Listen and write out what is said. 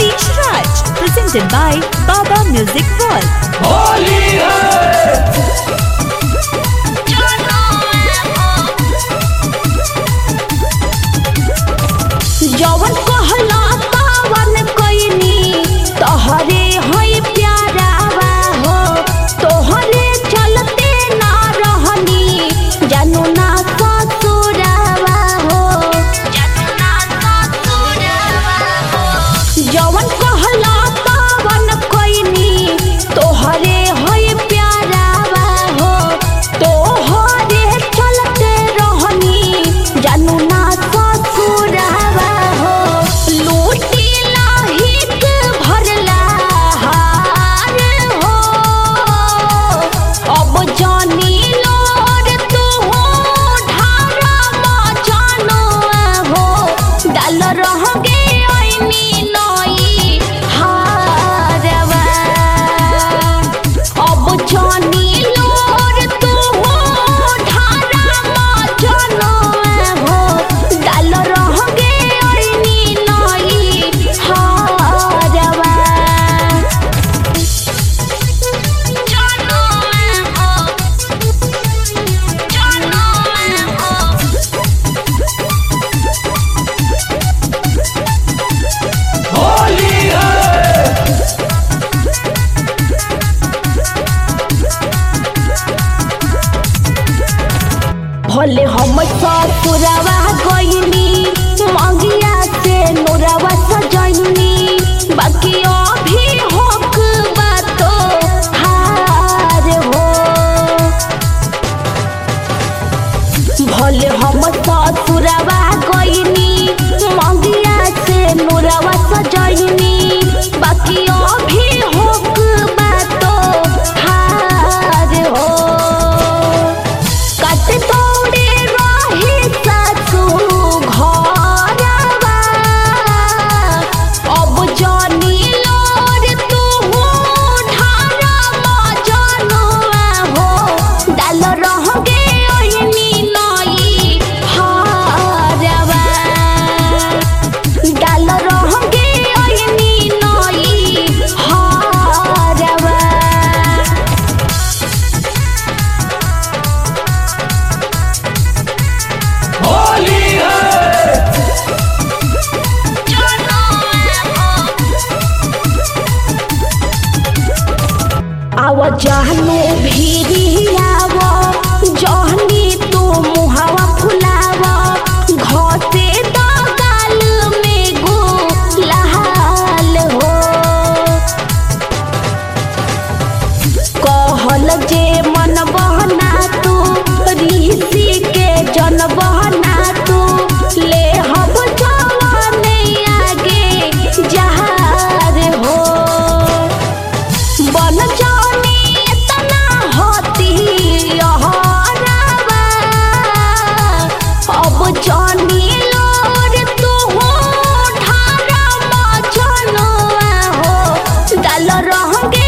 Nitish Raj, presented by Baba Music World. Holi है जवन कहला तावन कइनी तोहरे होई प्यारावा हो तोहरे चलते ना रहनी जानू ना ससुरावा हो जवन कहला तावन कइनी तोहरे होई प्यारावा हो तोहरे चलते रहनी जानू ना ससुरावा हो लूटी लाहिक भरला हार हो अब जानी लोर तू ढारा मचानो हो डाल रह गे ओइनी नई हारवा अब जानी लोर तू ढारा मचानो हो डाल रह गे ओइनी नई हारवा होली है भले हम ससुरवा गइनी मंगिया से नोरवा सजनी बाकी अभी होक बातो हार हो भले हम ससुरवा गइनी मंगिया से नोरवा सजनी बाकी अभी होक बातो हार हो काटे तोड़े रही सासू घरवा अब जानी लोर तू ढारा मजनुआ हो डाल रह गे ओइनी नई हारवा डाल रह गे ओइनी नई हारवा होली है आवा जहनु भिरियाव जहनी तू मुहावा फुलाव घसे दगाल में गुलाल हो कहल जे मन बहना तू ऋषि के जन बहना तू ले हम जवाने आगे जहार हो बन जानी इतना होती यहरावा अब जानी लोर तू ढारा मचनुआ हो डाल रह गे